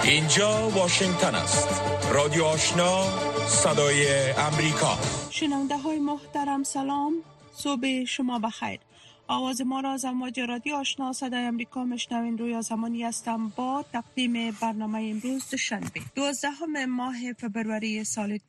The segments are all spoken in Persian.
اینجا واشنگتن است. رادیو آشنا، صدای امریکا. شنونده های محترم سلام، صبح شما بخیر. آواز ما را از امواج رادیو آشنا صدای امریکا مشنوین. رویا زمانی هستم با تقدیم برنامه امروز دوشنبه 12 ماه فبروری سال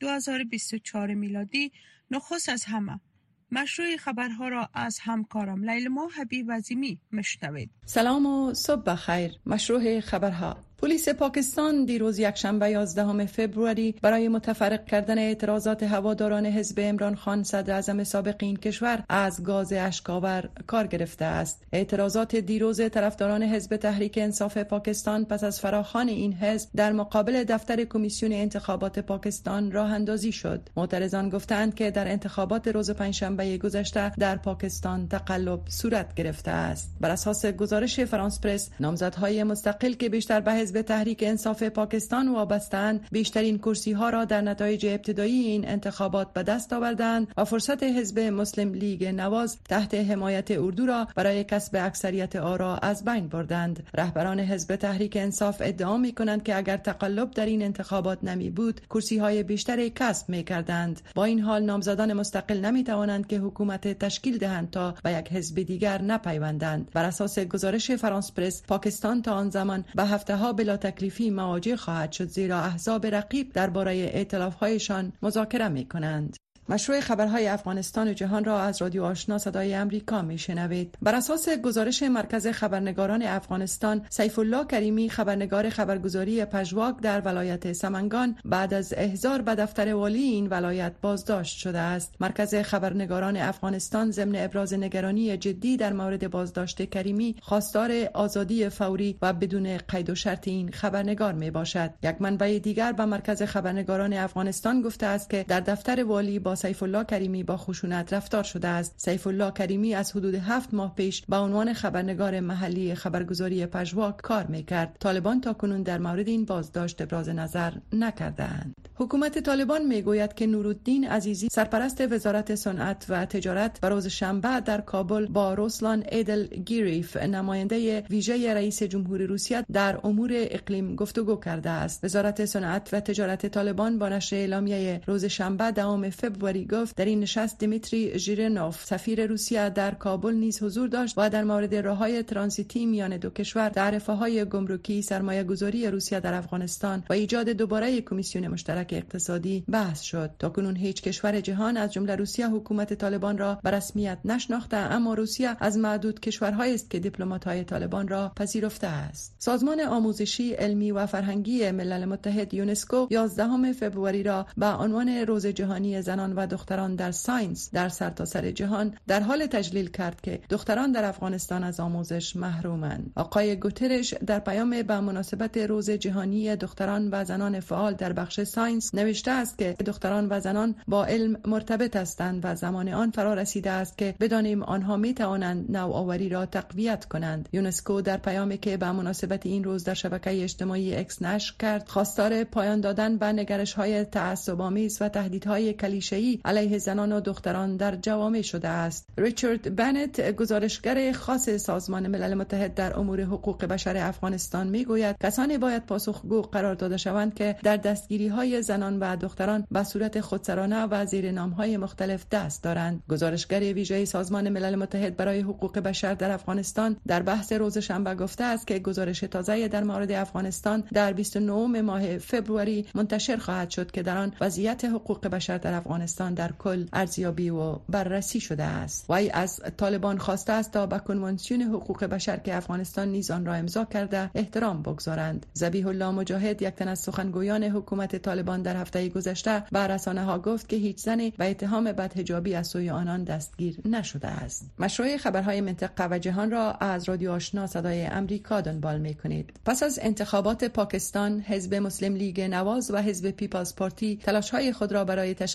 2024 میلادی. نخست از همه مشروع خبرها را از همکارم لیلما حبیب عظیمی مشنوید. سلام و صبح بخیر. مشروع خبرها: پلیس پاکستان دیروز یکشنبه 11 فوریه برای متفرق کردن اعتراضات هواداران حزب عمران خان صدر اعظم سابق این کشور از گاز اشک‌آور کار گرفته است. اعتراضات دیروز طرفداران حزب تحریک انصاف پاکستان پس از فراخوان این حزب در مقابل دفتر کمیسیون انتخابات پاکستان راه اندازی شد. معترضان گفتند که در انتخابات روز پنجشنبه گذشته در پاکستان تقلب صورت گرفته است. بر اساس گزارش فرانس پرس، نامزدهای مستقل که بیشتر به حزب تحریک انصاف پاکستان وابسته‌اند بیشترین کرسی ها را در نتایج ابتدایی این انتخابات به دست آوردند و فرصت حزب مسلم لیگ نواز تحت حمایت اردو را برای کسب اکثریت آرا از بین بردند. رهبران حزب تحریک انصاف ادعا می‌کنند که اگر تقلب در این انتخابات نمی بود کرسی های بیشتری کسب می‌کردند. با این حال نامزدان مستقل نمی‌توانند که حکومت تشکیل دهند تا به یک حزب دیگر نپیوندند. بر اساس گزارش فرانس پرس، پاکستان تا آن زمان به هفته‌ها بلا تکلیفی مواجه خواهد شد، زیرا احزاب رقیب درباره ائتلاف‌هایشان مذاکره می‌کنند. مشروع خبرهای افغانستان و جهان را از رادیو آشنا صدای امریکا میشنوید. بر اساس گزارش مرکز خبرنگاران افغانستان، سیف الله کریمی خبرنگار خبرگزاری پژواک در ولایت سمنگان بعد از احضار به دفتر والی این ولایت بازداشت شده است. مرکز خبرنگاران افغانستان ضمن ابراز نگرانی جدی در مورد بازداشت کریمی خواستار آزادی فوری و بدون قید و شرط این خبرنگار می باشد. یک منبع دیگر به مرکز خبرنگاران افغانستان گفته است که در دفتر والی با سیف الله کریمی با خشونت رفتار شده است. سیف الله کریمی از حدود 7 ماه پیش به عنوان خبرنگار محلی خبرگزاری پژواک کار می‌کرد. طالبان تاکنون در مورد این بازداشت ابراز نظر نکردند. حکومت طالبان میگوید که نورالدین عزیزی سرپرست وزارت صنعت و تجارت روز شنبه در کابل با روسلان ایدلگیریف نماینده ویژه رئیس جمهور روسیه در امور اقلیم گفتگو کرده است. وزارت صنعت و تجارت طالبان با نشر اعلامیه روز شنبه 10 فوریه گفت در این نشست دیمیتری ژیرینوف سفیر روسیه در کابل نیز حضور داشت و در مورد راههای ترانزیتی میان دو کشور، تعرفه‌های گمرکی، سرمایه‌گذاری روسیه در افغانستان و ایجاد دوباره کمیسیون مشترک اقتصادی بحث شد. تاکنون هیچ کشور جهان از جمله روسیه حکومت طالبان را به رسمیت نشناخته، اما روسیه از معدود کشورهایی است که دیپلمات‌های طالبان را پذیرفته است. سازمان آموزشی، علمی و فرهنگی ملل متحد یونسکو 11 فوریه را به عنوان روز جهانی زنان و دختران در ساینس در سرتاسر جهان در حال تجلیل کرد که دختران در افغانستان از آموزش محرومند. آقای گوترش در پیام به مناسبت روز جهانی دختران و زنان فعال در بخش ساینس نوشته است که دختران و زنان با علم مرتبط هستند و زمان آن فرا رسیده است که بدانیم آنها می توانند نوآوری را تقویت کنند. یونسکو در پیامی که به مناسبت این روز در شبکه اجتماعی اکس نشر کرد، خواستار پایان دادن به نگرش‌های تعصب‌آمیز و تهدیدهای کلیشه‌ای علیه زنان و دختران در جوامع شده است. ریچارد بنت، گزارشگر خاص سازمان ملل متحد در امور حقوق بشر افغانستان میگوید کسانی باید پاسخگو قرار داده شوند که در دستگیری‌های زنان و دختران به صورت خودسرانه و زیر نام‌های مختلف دست دارند. گزارشگر ویژه سازمان ملل متحد برای حقوق بشر در افغانستان در بحث روز شنبه گفته است که گزارش تازه در مورد افغانستان در 29 ماه فوریه منتشر خواهد شد که در آن وضعیت حقوق بشر در افغانستان در کل ارزیابی و بررسی شده است. وی از طالبان خواسته است تا به کنوانسیون حقوق بشر که افغانستان نیز آن را امضا کرده احترام بگذارند. ذبیح الله مجاهد، یک تن از سخنگویان حکومت طالبان، در هفته گذشته به رسانه‌ها گفت که هیچ زنی به اتهام بدحجابی از سوی آنان دستگیر نشده است. مشروع خبرهای منطقه و جهان را از رادیو آشنا صدای امریکا دنبال می‌کنید. پس از انتخابات پاکستان، حزب مسلم لیگ نواز و حزب پیپلز پارتی تلاش‌های خود را برای تشکیل حکومت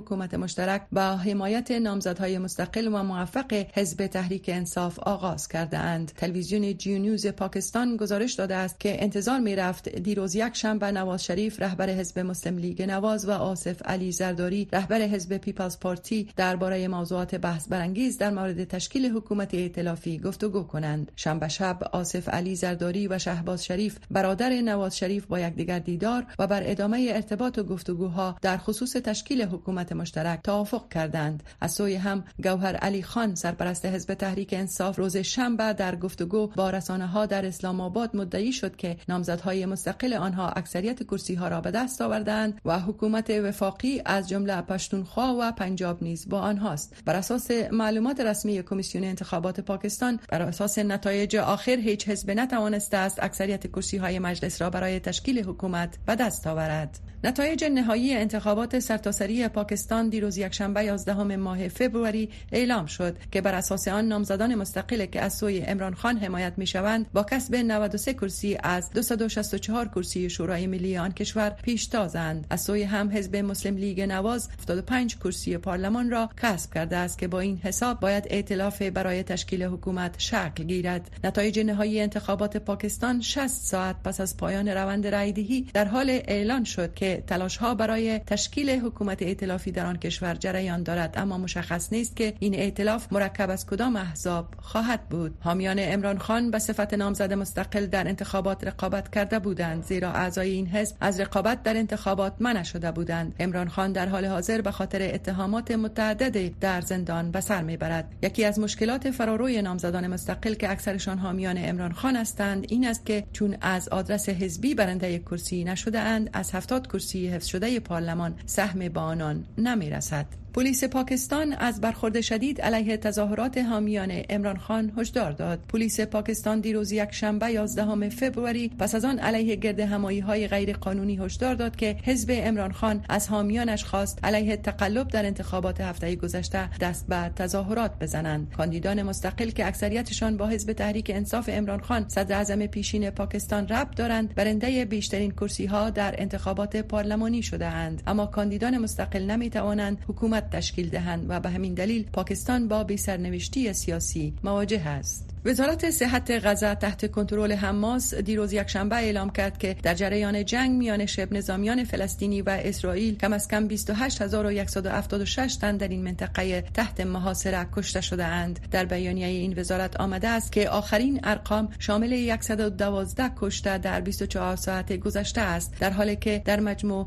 حکومت مشترک با حمایت نامزدهای مستقل و موفق حزب تحریک انصاف آغاز کردند. تلویزیون جیو نیوز پاکستان گزارش داده است که انتظار می‌رفت دیروز یک شنبه نواز شریف رهبر حزب مسلم لیگ نواز و آصف علی زرداری رهبر حزب پیپلز پارتی درباره موضوعات بحث برانگیز در مورد تشکیل حکومت ائتلافی گفتگو کنند. شنبه شب آصف علی زرداری و شهباز شریف برادر نواز شریف با یکدیگر دیدار و بر ادامه ارتباط و گفتگوها در خصوص تشکیل حکومت مشترک توافق کردند. از سوی هم گوهر علی خان سرپرست حزب تحریک انصاف روز شنبه در گفتگو با رسانه‌ها در اسلام آباد مدعی شد که نامزدهای مستقل آنها اکثریت کرسی‌ها را به دست آوردند و حکومت وفاقی از جمله پشتونخوا و پنجاب نیز با آنهاست. بر اساس معلومات رسمی کمیسیون انتخابات پاکستان، بر اساس نتایج آخر هیچ حزب نتوانسته است اکثریت کرسی‌های مجلس را برای تشکیل حکومت به دست آورد. نتایج نهایی انتخابات سرتاسری پاکستان دیروز یکشنبه 11 ماه فوریه اعلام شد که بر اساس آن نامزدان مستقل که از سوی عمران خان حمایت می‌شوند با کسب 93 کرسی از 264 کرسی شورای ملی آن کشور پیشتازند. از سوی هم حزب مسلم لیگ نواز 75 کرسی پارلمان را کسب کرده است که با این حساب باید ائتلاف برای تشکیل حکومت شکل گیرد. نتایج نهایی انتخابات پاکستان 60 ساعت پس از پایان روند رای‌دهی در حال اعلان شد که تلاش‌ها برای تشکیل حکومت ائتلافی در آن کشور جریان دارد، اما مشخص نیست که این ائتلاف مرکب از کدام احزاب خواهد بود. حامیان عمران خان به صفت نامزد مستقل در انتخابات رقابت کرده بودند، زیرا اعضای این حزب از رقابت در انتخابات منع شده بودند. عمران خان در حال حاضر به خاطر اتهامات متعدد در زندان به سر میبرد. یکی از مشکلات فراروی نامزدان مستقل که اکثرشان حامیان عمران خان هستند این است که چون از آدرس حزبی برنده کرسی نشده اند، از 70 کرسی حفظ شده پارلمان سهم به آنان نمیرسد. پلیس پاکستان از برخورد شدید علیه تظاهرات حامیان عمران خان هشدار داد. پلیس پاکستان دیروز یکشنبه 11 فوریه پس از آن علیه گردهمایی‌های غیر قانونی هشدار داد که حزب عمران خان از حامیانش خواست علیه تقلب در انتخابات هفته گذشته دست به تظاهرات بزنند. کاندیدان مستقل که اکثریتشان با حزب تحریک انصاف عمران خان صدر اعظم پیشین پاکستان ربط دارند، برنده بیشترین کرسی‌ها در انتخابات پارلمانی شده‌اند، اما کاندیدان مستقل نمی‌توانند حکومت تشکیل دهند و به همین دلیل پاکستان با بی‌سرنوشتی سیاسی مواجه است. وزارت صحت غزه تحت کنترل حماس دیروز یکشنبه اعلام کرد که در جریان جنگ میان شبه نظامیان فلسطینی و اسرائیل کم از کم 28176 تن در این منطقه تحت محاصره کشته شده اند. در بیانیه این وزارت آمده است که آخرین ارقام شامل 112 کشته در 24 ساعت گذشته است، در حالی که در مجموع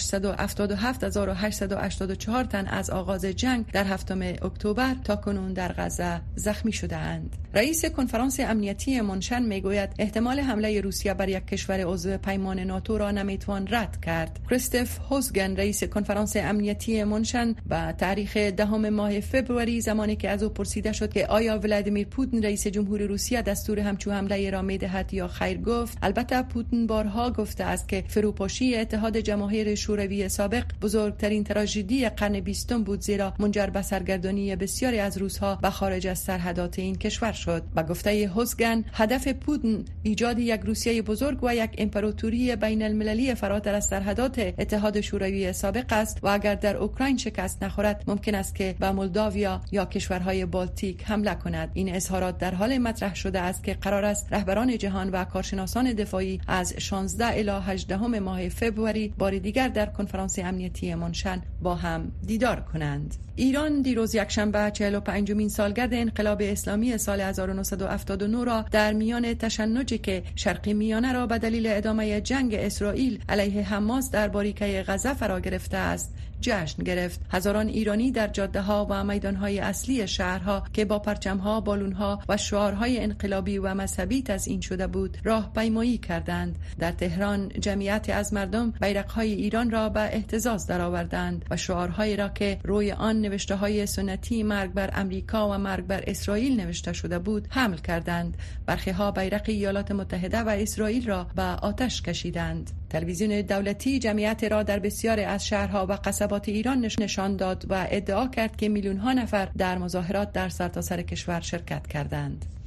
677884 تن از آغاز جنگ در 7 اکتبر تا کنون در غزه زخمی شده اند. رئیس کنفرانس امنیتی منشن میگوید احتمال حمله روسیه بر یک کشور عضو پیمان ناتو را نمیتوان رد کرد. کریستوف هوزگن رئیس کنفرانس امنیتی منشن به تاریخ 10 ماه فوریه زمانی که از او پرسیده شد که آیا ولادیمیر پوتین رئیس جمهور روسیه دستور همچون حمله را میدهد یا خیر گفت البته پوتین بارها گفته است که فروپاشی اتحاد جماهیر شوروی سابق بزرگترین تراژدی قرن 20 بود، زیرا منجر به سرگردانی بسیاری از روس‌ها به خارج از سرحدات این کشور شد. با گفته هوزگن هدف پوتین ایجاد یک روسیه بزرگ و یک امپراتوری بین المللی فراتر از سرحدات اتحاد شوروی سابق است و اگر در اوکراین شکست نخورد ممکن است که به مولداویا یا کشورهای بالتیک حمله کند. این اظهارات در حال مطرح شده است که قرار است رهبران جهان و کارشناسان دفاعی از 16 الی 18 ماه فوریه بار دیگر در کنفرانس امنیتی منشن با هم دیدار کنند. ایران دیروز یکشنبه 45مین سالگرد انقلاب اسلامی سال 1979 را در میان تشنجی که شرق میانه را به دلیل ادامه جنگ اسرائیل علیه حماس در باریکه غزه فرا گرفته است جشن گرفت. هزاران ایرانی در جاده‌ها و میدان‌های اصلی شهرها که با پرچم‌ها، بالون‌ها و شعارهای انقلابی و مذهبی تزیین شده بود راهپیمایی کردند. در تهران جمعیت از مردم بیرق‌های ایران را به اهتزاز درآوردند و شعارهایی را که روی آن نوشته‌های سنتی مرگ بر امریکا و مرگ بر اسرائیل نوشته شده بود حمل کردند. برخی‌ها بیرق ایالات متحده و اسرائیل را به آتش کشیدند. تلویزیون دولتی جمعیت را در بسیاری از شهرها و قصبات ایران نشان داد و ادعا کرد که میلیون‌ها نفر در مظاهرات در سرتاسر کشور شرکت کردند.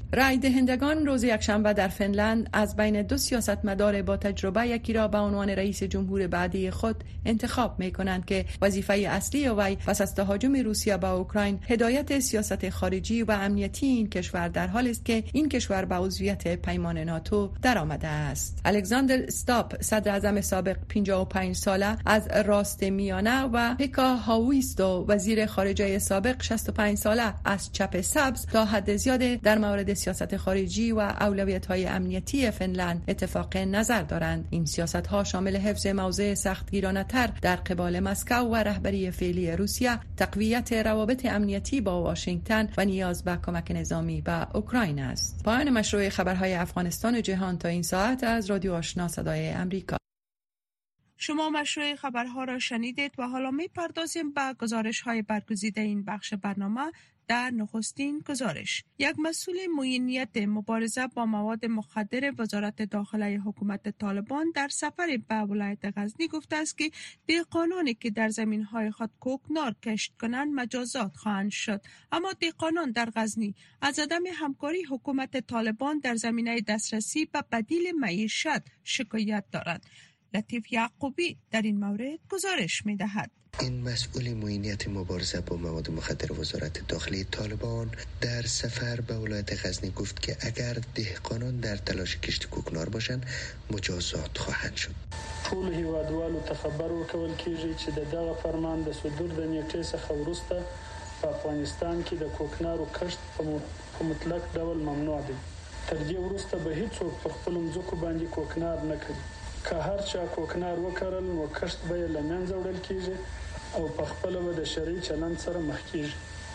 رای دهندگان روز یکشنبه در فنلند از بین دو سیاستمدار با تجربه یکی را به عنوان رئیس جمهور بعدی خود انتخاب می کنند که وظیفه اصلی وی پس از تهاجم روسیه به اوکراین هدایت سیاست خارجی و امنیتی این کشور در حالی است که این کشور به عضویت پیمان ناتو درآمده است. الکساندر استاپ صدر اعظم سابق 55 ساله از راست میانه و پیکا هاویستو وزیر خارجه سابق 65 ساله از چپ سبز تا حد زیاد در مورد سیاست خارجی و اولویت‌های امنیتی فنلند اتفاق نظر دارند. این سیاست‌ها شامل حفظ موضع سختگیرانه‌تر در قبال مسکو و رهبری فعلی روسیه، تقویت روابط امنیتی با واشنگتن و نیاز به کمک نظامی به اوکراین است. پایان مشروع خبرهای افغانستان و جهان تا این ساعت از رادیو آشنا صدای امریکا. شما مشروع خبرها را شنیدید و حالا می‌پردازیم به گزارش‌های برگزیده این بخش برنامه. در نخستین گزارش، یک مسئول معینیت مبارزه با مواد مخدر وزارت داخله حکومت طالبان در سفر به ولایت غزنی گفته است که دهقانانی که در زمین‌های خود کوکنار کشت کنند مجازات خواهند شد. اما دهقانان در غزنی از عدم همکاری حکومت طالبان در زمینه دسترسی به بدیل معیشت شکایت دارند. لطیف یعقوبی در این مورد گزارش می‌دهد. این مسئول معینیت مبارزه با مواد مخدر وزارت داخلی طالبان در سفر به ولایت غزنی گفت که اگر دهقانان در تلاش کشت کوکنار باشند مجازات خواهند شد. ټول هیوادوالو ته خبر ورکول کیږي چې دغه فرمان د صدور د نیټې څخه وروسته په افغانستان کې د کوکنارو کښت په مطلق ډول ممنوع دی. تر دې وروسته به هیڅوک په خپل ځمکو باندې کوکنار نه کوي. که هر چا کوکنار وکړل نو کښت به له منځه وړل کیږي او په خپل به د شرعي چلند سره مخ کیږي.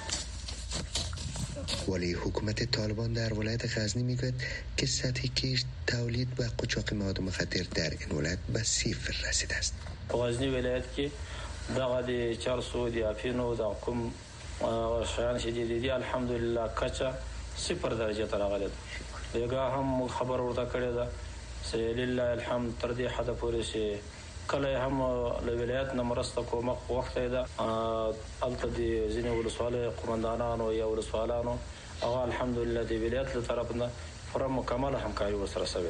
ولی حکومت طالبان در ولایت غزنی میگوید که سطح کشت، تولید و قاچاق مواد مخدر در این ولایت به صفر رسیده است. غزنی ولایت کې دغه د 400 د افینو د کوم شیان چې دي الحمدلله کچا 0 درجه ته راغله. دغه هم خبر ورته کړی ده لله الحمد تر دې حد پورې چې کله هم له ولایت نه مرسته کومه وخت ده الته د ځینې ولسوالۍ قومندانانو یا ولسوالانو هغه الحمدلله د ولایت له طرف نه پوره مکمل همکاری ورسره شوی.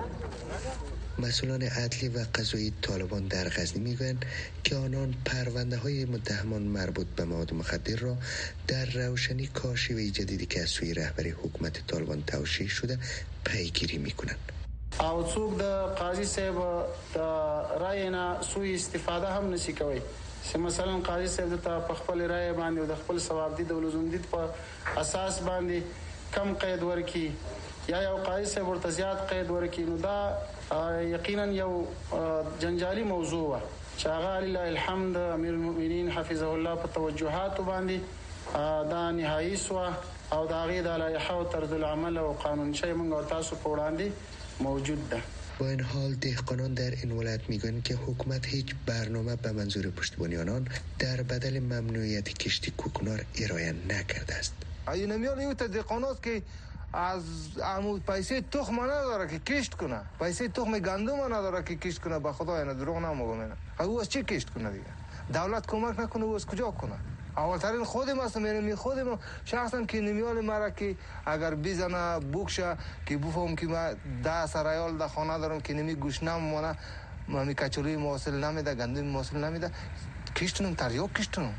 مسئولان عدلی و قضایی طالبان در غزنی میگویند که آنان پرونده های متهمان مربوط به مواد مخدر را در روشنی کاشی و جدیدی که از سوی رهبری حکومت طالبان توشیح شده پیگیری میکنند. او څوک د قاضي صاحب د رای نه سوء استفاده هم نشي کوي. چې مثلا قاضي صاحب ته په خپل رای باندې او د خپل ثواب دي د ولزم دي په اساس باندې کم قید ورکی یا یو قاضي صاحب ورته زیات قید ورکی نو دا یقینا یو جنجالي موضوع و چې هغه لله الحمد امیر المؤمنین حفظه الله په توجهات باندې دا نهایی سو او دا غي د لایحه او طرز العمل او قانون شي موږ تاسو په وړاندې موجود ده. با این حال دهقانان در این ولایت میگویند که حکومت هیچ برنامه به منظور پشتیبانی آنان در بدل ممنوعیت کشت کوکنار ارائه نکرده است. اینمیان یو دهقانات که از عمود پیسه تخم نداره که کشت کنه، پیسه تخم گندم نداره که کشت کنه. به خدا اینا دروغ نمیگم. او از چی کشت کنه دیگه؟ دولت کمک نکنه او از کجا کنه؟ اولترین خودم هستم، یعنی خودم شخصا که نمیال مرا که اگر بزنه بوکشه که بفهم که من 10 سرایال در خانه دارم که نمی گوش نمونه می کچوری موصل نمیده، گندم موصل نمیده، کشتنم تریاک کشتنم.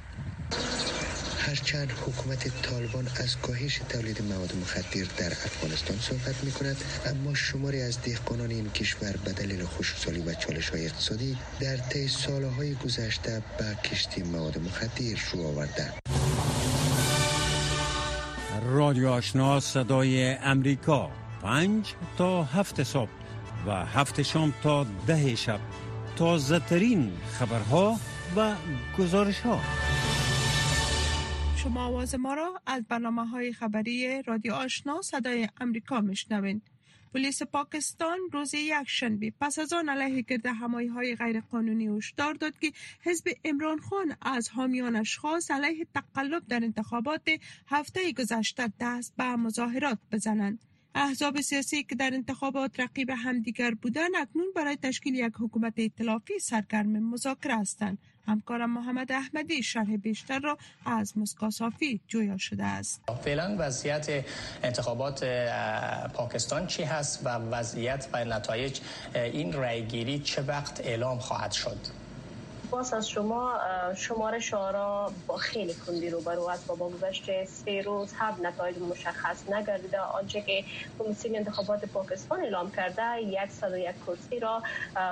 هرچند حکومت طالبان از کاهش تولید مواد مخدر در افغانستان صحبت می‌کند، اما شماری از دهقانان این کشور به دلیل خشکسالی و چالش‌های اقتصادی در طی سال‌های گذشته به کشتی مواد مخدر رو آوردند. رادیو آشنا صدای امریکا 5 تا 7 صبح و 7 شام تا 10 شب تازه ترین خبرها و گزارش‌ها. شما آواز ما را از برنامه‌های خبری رادیو آشنا صدای امریکا میشنوید. پلیس پاکستان روز یکشنبه پس از آن علیه گردهمایی‌های غیرقانونی هشدار داد که حزب عمران خان از حامیانش خواست علیه تقلب در انتخابات هفته گذشته دست به مظاهرات بزنند. احزاب سیاسی که در انتخابات رقیب همدیگر بودند اکنون برای تشکیل یک حکومت ائتلافی سرگرم مذاکره هستند. همکارم محمد احمدی شرح بیشتر را از مسکا صافی جویا شده است. فعلا وضعیت انتخابات پاکستان چی هست و وضعیت و نتایج این رأیگیری چه وقت اعلام خواهد شد؟ باز از شما شمارش آرا با خیلی کندی روبرو است و با گذشت 3 روز هم نتایج مشخص نگردیده. آنچه که کمیسیون انتخابات پاکستان اعلام کرده 101 کرسی را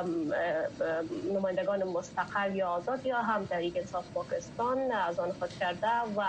نمایندگان مستقل یا آزاد یا هم تحریک انصاف پاکستان از آن خود کرده و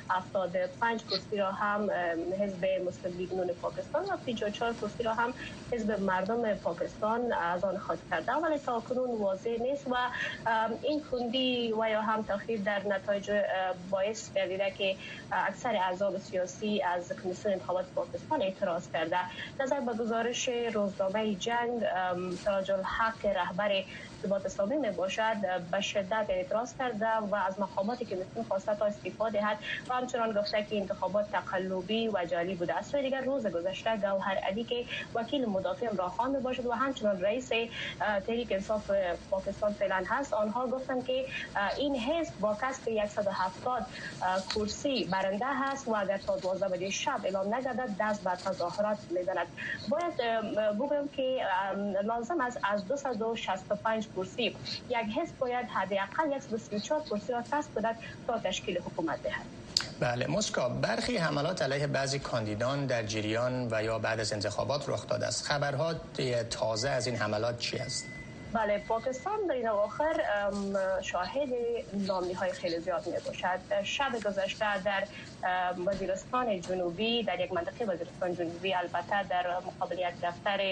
75 کرسی را هم حزب مسلم لیگ نون پاکستان و 54 کرسی را هم حزب مردم پاکستان از آن خود کرده، ولی تا کنون واضح نیست و این کندی و یا هم تأخیر در نتایج باعث گردیده که اکثر احزاب سیاسی از کمیسیون انتخابات پاکستان اعتراض کرده. نظر به گزارش روزنامه جنگ، سراج الحق رهبر ثبات اسلامی می باشد به شدت اعتراض کرده و از مقاماتی که میخواسته تا استعفا دهد و همچنان گفته که انتخابات تقلبی و جعلی بوده است. و دیگر روز گذشته گوهر علی که وکیل مدافع عمران خان می باشد و همچنان رئیس تحریک انصاف پاکستان فعلا هست، آنها گفتند که این حزب با کسب 170 کرسی برنده هست و اگر تا 12 بجه شب اعلام نگردد دست به تظاهرات می‌زند. باید بگویم که لازم است از 265 کرسی یک حزب باید حداقل 134 کرسی را کسب کند تا تشکیل حکومت دهد. بله مسکا، برخی حملات علیه بعضی کاندیدان در جریان و یا بعد از انتخابات رخ داده است. خبرها تازه از این حملات چی است؟ بله، پاکستان در این اواخر شاهد ناامنی‌های خیلی زیاد می‌باشد. شب گذشته در وزیرستان جنوبی، در یک منطقه وزیرستان جنوبی، البته در مقابل یک دفتر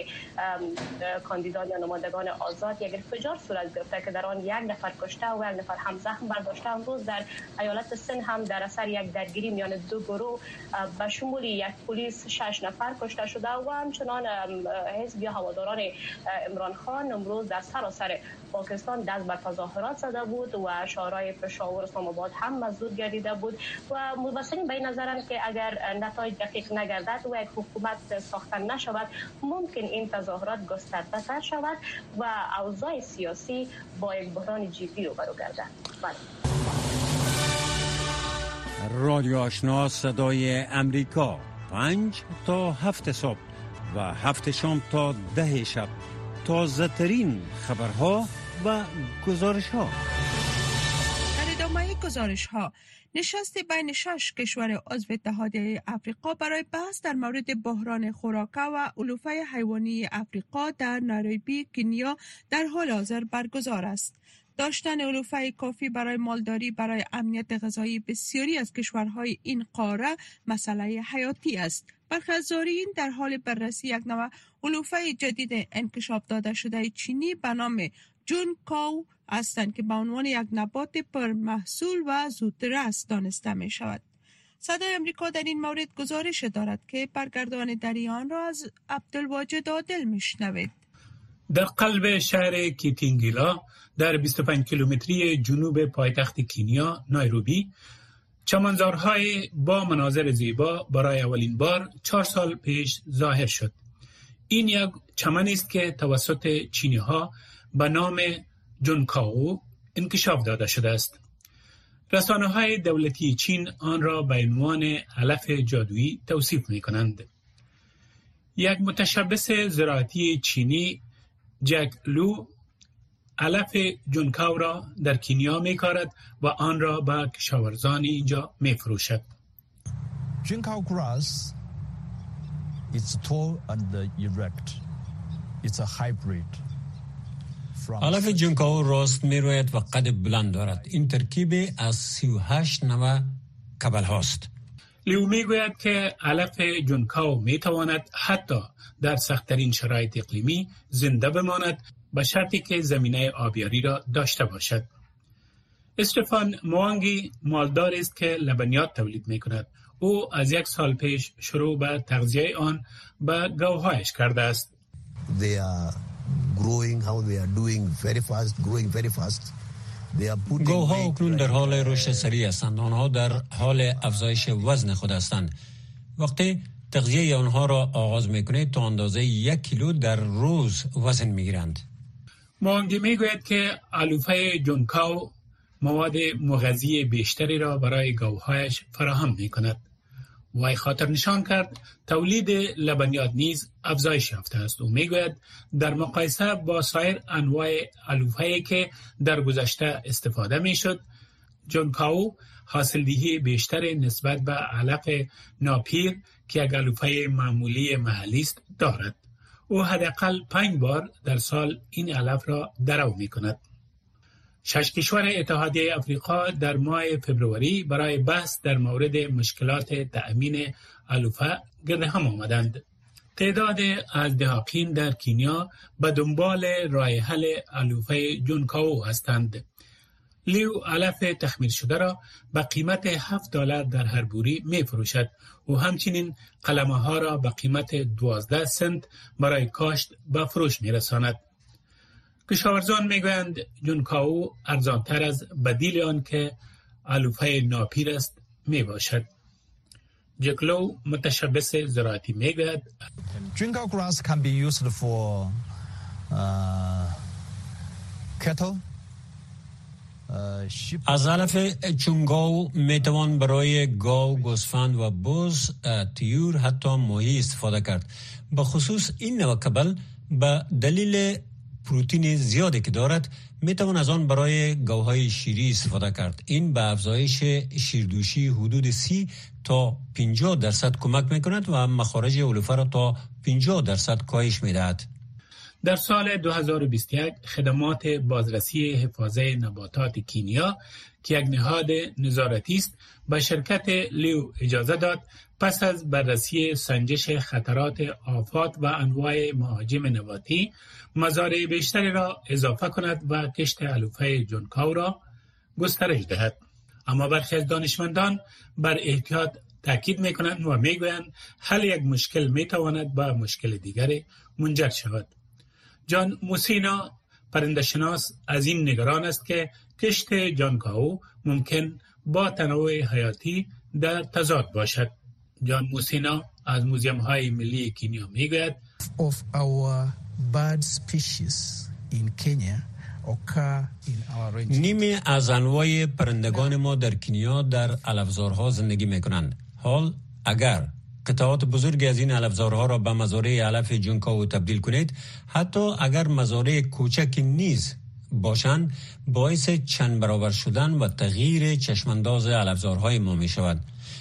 کاندیدان یا نمایندگان آزاد یک انفجار صورت گرفته که در آن 1 نفر کشته و 1 نفر هم زخم برداشته. امروز در ایالت سند هم در اثر یک درگیری میان دو گروه به شمول یک پلیس 6 نفر کشته شده و همچنان حزب یا هواداران عمران خان امروز در سراسر پاکستان دست به تظاهرات زده بود و شهرهای پشاور، اسلام آباد هم مسدود گردیده بود و مبصرین به این نظرند که اگر نتایج دقیق نگردد و یک حکومت ساخته نشود ممکن این تظاهرات گسترده تر شود و اوضاع سیاسی با یک بحران جدی روبرو گردد. رادیو آشنا صدای امریکا 5 تا 7 صبح و 7 شام تا 10 شب، تازه ترین خبرها و گزارش ها. در ادامه گزارش ها، نشست بین 6 کشور عضو اتحادیه افریقا برای بحث در مورد بحران خوراک و علوفه حیوانی افریقا در نایروبی، کنیا در حال حاضر برگزار است. داشتن علوفه کافی برای مالداری برای امنیت غذایی بسیاری از کشورهای این قاره مسئله حیاتی است. برخی از زائرین در حال بررسی یک نوع علوفه جدید انکشاف داده شده چینی به نام جونکاو هستند که به عنوان یک نبات پرمحصول و زودرس دانسته می شود. صدای امریکا در این مورد گزارش دارد که برگردان دریان را از عبدالواجد عادل میشنوید. در قلب شهر کیتینگیلا در 25 کیلومتری جنوب پایتخت کنیا نایروبی، چمنزارهای با مناظر زیبا برای اولین بار 4 سال پیش ظاهر شد. این یک چمن است که توسط چینی‌ها به نام جونکاو انکشاف داده شده است. رسانه‌های دولتی چین آن را به عنوان علف جادویی توصیف می‌کنند. یک متشبث زراعتی چینی، جک لو، علف جونکاو را در کنیا می‌کارد و آن را به کشاورزان اینجا می‌فروشد. Junkao grass is tall and erect. It's a hybrid. علف جونکاو راست می‌روید و قد بلند دارد. این ترکیب از 38 نوع کبل هاست. لیو میگوید که علف جونکاو میتواند حتی در سخت‌ترین شرایط اقلیمی زنده بماند به شرطی که زمینه آبیاری را داشته باشد. استفان موانگی مالدار است که لبنیات تولید میکند. او از 1 سال پیش شروع به تغذیه آن به گاوهایش کرده است. They are growing how they are doing very fast, growing very fast. گاوها اکنون در حال رشد سریع هستند. آنها در حال افزایش وزن خود هستند. وقتی تغذیه آنها را آغاز میکنید تا اندازه 1 کیلو در روز وزن میگیرند. موانگی میگوید که علوفه جونکاو مواد مغذی بیشتری را برای گاوهایش فراهم می کند. وی خاطر نشان کرد تولید لبنیات نیز افزایش یافته است و میگوید در مقایسه با سایر انواع علوفه‌ای که در گذشته استفاده میشد، جونکاو حاصلدهی بیشتر نسبت به علف ناپیر که یک علوفه معمولی محلی است دارد. او حداقل 5 بار در سال این علف را درو می‌کند. 6 کشور اتحادیه آفریقا در ماه فبروری برای بحث در مورد مشکلات تأمین علوفه گرد هم آمدند. تعداد از دهقان در کنیا به دنبال راه حل علوفه جونکاو هستند. لیو علف تخمیر شده را به قیمت $7 در هر بوری می فروشد و همچنین قلمه ها را به قیمت 12 سنت برای کاشت به فروش می رساند. کشاورزان می گویند جونکاو ارزانتر از بدیل آن که علوفه ناپیر است می باشد. جکلو متشبث زراعتی می گوید Junco grass can be used for cattle. از علف چونگاو میتوان برای گاو، گوسفند و بز، طیور حتی ماهی استفاده کرد. به خصوص این نوع کبل به دلیل پروتئین زیادی که دارد میتوان از آن برای گاوهای شیری استفاده کرد. این به افزایش شیردوشی حدود 30 تا 50% کمک میکند و مخارج علوفه را تا 50% کاهش میدهد. در سال 2021 خدمات بازرسی حفاظه نباتات کینیا که یک نهاد نظارتی است به شرکت لیو اجازه داد پس از بررسی سنجش خطرات آفات و انواع مهاجم نباتی مزارع بیشتری را اضافه کند و کشت علوفه جونکاو را گسترش دهد. اما برخی از دانشمندان بر احتیاط تاکید میکنند و میگویند حل یک مشکل میتواند به مشکل دیگری منجر شود. جان موسینا پرنده‌شناس از این نگران است که کشت جونکاو ممکن با تنوع حیاتی در تضاد باشد. جان موسینا از موزیم‌های ملی کینیا میگوید of our bird species in Kenya occur in our region. نیمی از انواع پرندگان ما در کنیا در علفزارها زندگی میکنند. حال اگر قطعات بزرگی از این علفزارها را به مزارع علف جونکاو تبدیل کنید، حتی اگر مزارع کوچک نیز باشند، باعث چند برابر شدن و تغییر چشمانداز علفزارهای ما می شود.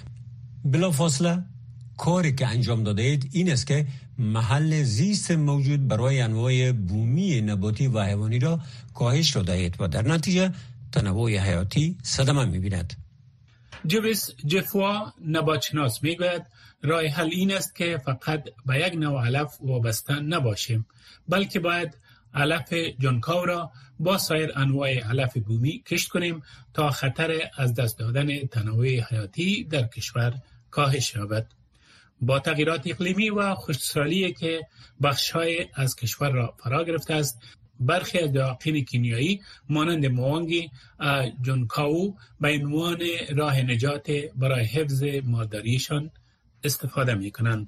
بلافاصله کاری که انجام داده اید این است که محل زیست موجود برای انواع بومی نباتی و حیوانی را کاهش را دهید و در نتیجه تنوع حیاتی صدمه می بیند. جویس جفوا نباتشناس می گوید راه حل این است که فقط به یک نوع علف وابسته نباشیم، بلکه باید علف جونکاو را با سایر انواع علف بومی کشت کنیم تا خطر از دست دادن تنوع حیاتی در کشور کاهش یابد. با تغییرات اقلیمی و خشکسالی که بخش‌های از کشور را فرا گرفته است، برخی از دهقان کینیایی مانند موانگی جونکاو به عنوان راه نجات برای حفظ مالداریشان استفاده می کنند.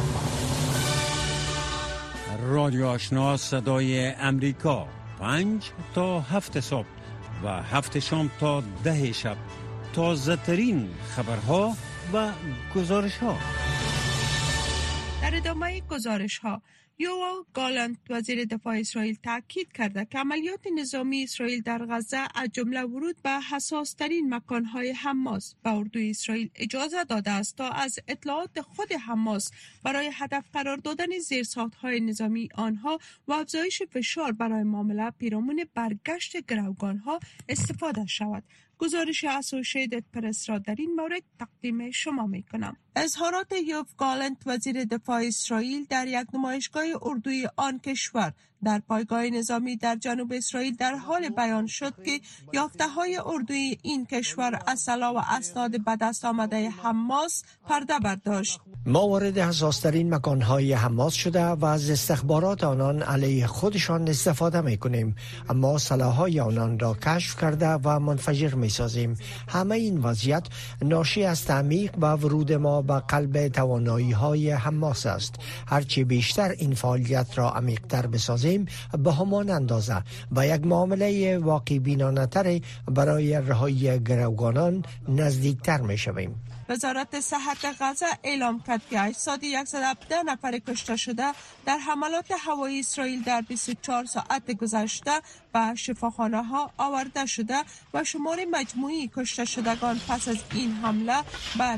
رادیو آشنا صدای امریکا 5 تا 7 صبح و 7 شام تا 10 شب تازه ترین خبرها و گزارش ها. در ادامه گزارش ها یوآف گالانت وزیر دفاع اسرائیل تاکید کرده که عملیات نظامی اسرائیل در غزه از جمله ورود به حساس ترین مکانهای حماس به اردوی اسرائیل اجازه داده است تا از اطلاعات خود حماس برای هدف قرار دادن زیرساخت‌های نظامی آنها و افزایش فشار برای معامله پیرامون برگشت گروگانها استفاده شود. گزارش اسوسییتد پرس را در این مورد تقدیم شما می کنم. اظهارات یوآف گالانت وزیر دفاع اسرائیل در یک نمایشگاه اردوی آن کشور در پایگاه نظامی در جنوب اسرائیل در حال بیان شد که یافته‌های اردوی این کشور از سلاح و اسناد به دست آمده حماس پرده برداشت. ما وارد حساس‌ترین مکان‌های حماس شده و از استخبارات آنان علیه خودشان استفاده می‌کنیم، اما سلاح‌های آنان را کشف کرده و منفجر می‌سازیم. همه این وضعیت ناشی از تعمیق و ورود ما به قلب توانایی‌های حماس است. هرچی بیشتر این فعالیت را عمیق‌تر بسازیم مسلم به همان اندازه و یک معامله واقع بینانه تر برای رهایی گروگانان نزدیکتر می شویم. وزارت صحت غزه اعلام کرد که اجساد 117 نفر کشته شده در حملات هوایی اسرائیل در 24 ساعت گذشته به شفاخانه ها آورده شده و شمار مجموعی کشته شدگان پس از این حمله به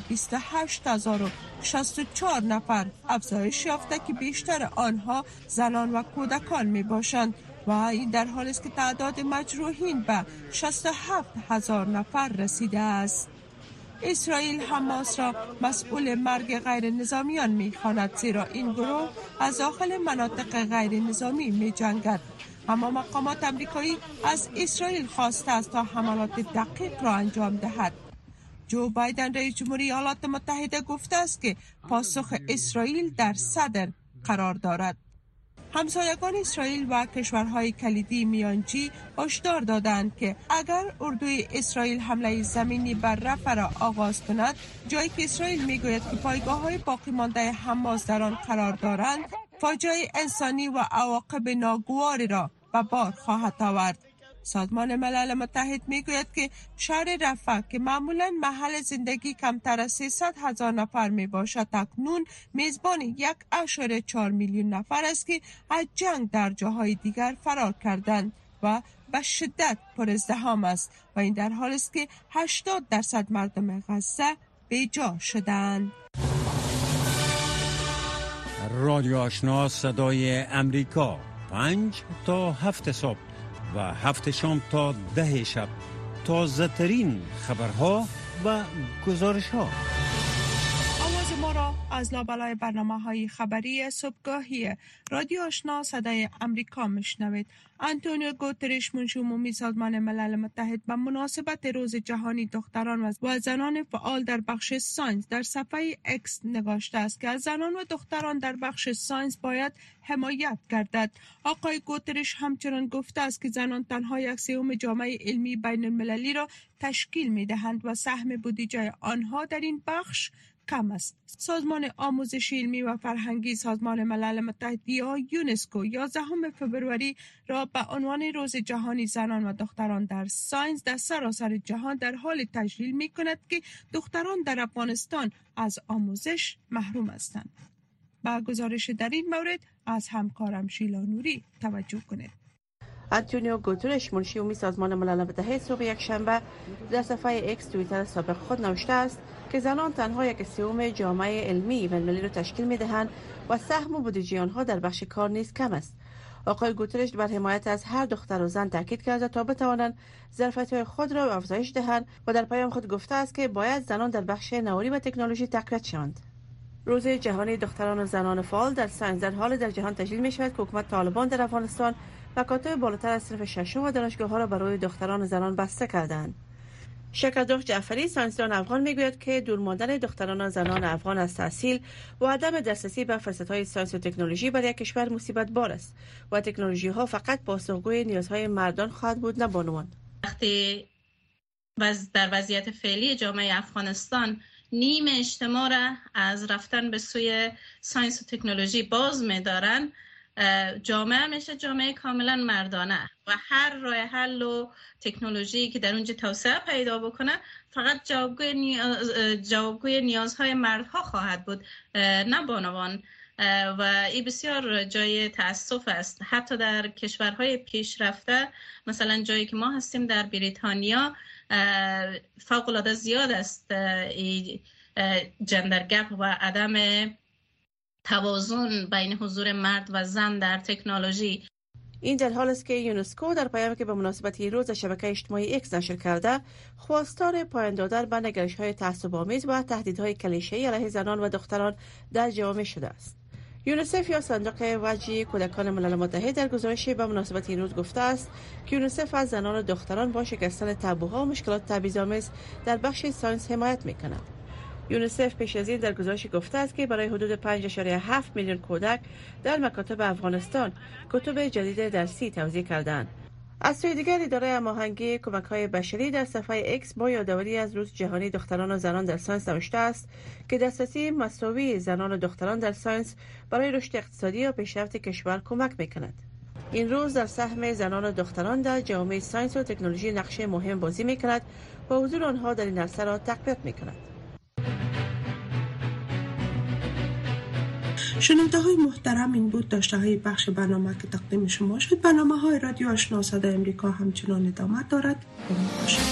28064 نفر افزایش یافته که بیشتر آنها زنان و کودکان می باشند و این در حالی است که تعداد مجروحین به 67000 نفر رسیده است. اسرائیل حماس را مسئول مرگ غیر نظامیان می خواند، زیرا این گروه از داخل مناطق غیر نظامی می جنگد. اما مقامات امریکایی از اسرائیل خواسته است تا حملات دقیق را انجام دهد. جو بایدن رئیس جمهوری ایالات متحده گفته است که پاسخ اسرائیل در صدر قرار دارد. همسایگان اسرائیل و کشورهای کلیدی میانجی هشدار دادند که اگر اردوی اسرائیل حمله زمینی بر رفح را آغاز کند، جایی که اسرائیل میگوید که پایگاه‌های باقی مانده حماس در آن قرار دارند، فاجعه انسانی و عواقب ناگواری را به بار خواهد آورد. سازمان ملل متحد میگوید که شهر رفح که معمولاً محل زندگی کمتر از 300,000 نفر می باشد، اکنون میزبان 1.4 میلیون نفر است که از جنگ در جاهای دیگر فرار کردند و به شدت پر ازدحام است و این در حالی است که 80% مردم غزه بیجا شدند. رادیو آشنا صدای امریکا 5 تا 7 صبح و 7 شام تا 10 شب تازه ترین خبرها و گزارش ها. آواز ما را از لابلای برنامه‌های خبری صبحگاهی رادیو آشنا صدای امریکا میشنوید. آنتونیو گوترش منشی عمومی سازمان ملل متحد به مناسبت روز جهانی دختران و زنان فعال در بخش ساینس در صفحه اکس نگاشته است که از زنان و دختران در بخش ساینس باید حمایت گردد. آقای گوترش همچنان گفته است که زنان تنها 1/3 جامعه علمی بین المللی را تشکیل می‌دهند و سهم بودجه آنها در این بخش کم است. سازمان آموزش علمی و فرهنگی سازمان ملل متحد یا یونسکو 11 فوریه را به عنوان روز جهانی زنان و دختران در ساینس در سراسر جهان در حال تجلیل می کند که دختران در افغانستان از آموزش محروم هستند. با گزارش در این مورد از همکارم شیلا نوری توجه کنید. آنتونیو گوترش منشی عمومی سازمان ملل متحد صبح یکشنبه در صفحه اکس توییتر سابق خود نوشته است که زنان تنها 1/3 جامعه علمی و المللی را تشکیل می‌دهند و سهم و بودجه آنها در بخش کار نیز کم است. آقای گوترش بر حمایت از هر دختر و زن تاکید کرده تا بتوانند ظرفیت‌های خود را افزایش دهند و در پیام خود گفته است که باید زنان در بخش نواری و تکنولوژی تقویت شوند. روز جهانی دختران و زنان فعال در ساینس در حال در جهان تجلیل می‌شود که حکومت طالبان در افغانستان مکاتب بالاتر از صنف ششم و دانشگاه‌ها را برای دختران و زنان بسته کردند. شکردخ جعفری ساینسدان افغان میگوید که دور ماندن دختران و زنان افغان از تحصیل و عدم دسترسی به فرصت‌های ساینس و تکنولوژی برای یک کشور مصیبت بار است و تکنولوژی‌ها فقط پاسخگوی نیازهای مردان خواهد بود نه بانوان. وقتی در وضعیت فعلی جامعه افغانستان نیم اجتماع را از رفتن به سوی ساینس و تکنولوژی باز می‌دارند، جامعه میشه جامعه کاملا مردانه و هر راه حل و تکنولوژی که در اونجا توسعه پیدا بکنه فقط جوابگوی نیازهای مردها خواهد بود نه بانوان و این بسیار جای تأسف است. حتی در کشورهای پیشرفته مثلا جایی که ما هستیم در بریتانیا فوق‌العاده زیاد است جندر گپ و عدم توازن بین حضور مرد و زن در تکنولوژی. این در حال است که یونسکو در پیامی که به مناسبت روز شبکه اجتماعی اکس نشر کرده خواستار پایان دادن به نگرش‌های تعصب‌آمیز و تهدیدهای کلیشه‌ای علیه زنان و دختران در جامعه شده است. یونیسف یا صندوق وجه کودکان ملل متحد در گزارشی به مناسبت این روز گفته است که یونیسف از زنان و دختران با شکستن تابوها و مشکلات تبعیض‌آمیز در بخش ساینس حمایت می‌کند. یونیسف پیش از این در گزارشی گفته است که برای حدود 5.7 میلیون کودک در مکاتب افغانستان کتب جدید درسی توزیع کردند. از سوی دیگر اداره هماهنگی کمک‌های بشری در صفحه اکس با یادآوری از روز جهانی دختران و زنان در ساینس نوشته است که دسترسی مساوی زنان و دختران در ساینس برای رشد اقتصادی و پیشرفت کشور کمک می‌کند. این روز در سهم زنان و دختران در جامعه ساینس و تکنولوژی نقش مهم بازی می‌کند و حضور آنها در این عرصه را تقویت می‌کند. شنونده های محترم، این بود داشته های بخش برنامه که تقدیم شما شد. برنامه های رادیو آشنا صدای امریکا همچنان ادامه دارد. با ما باشید.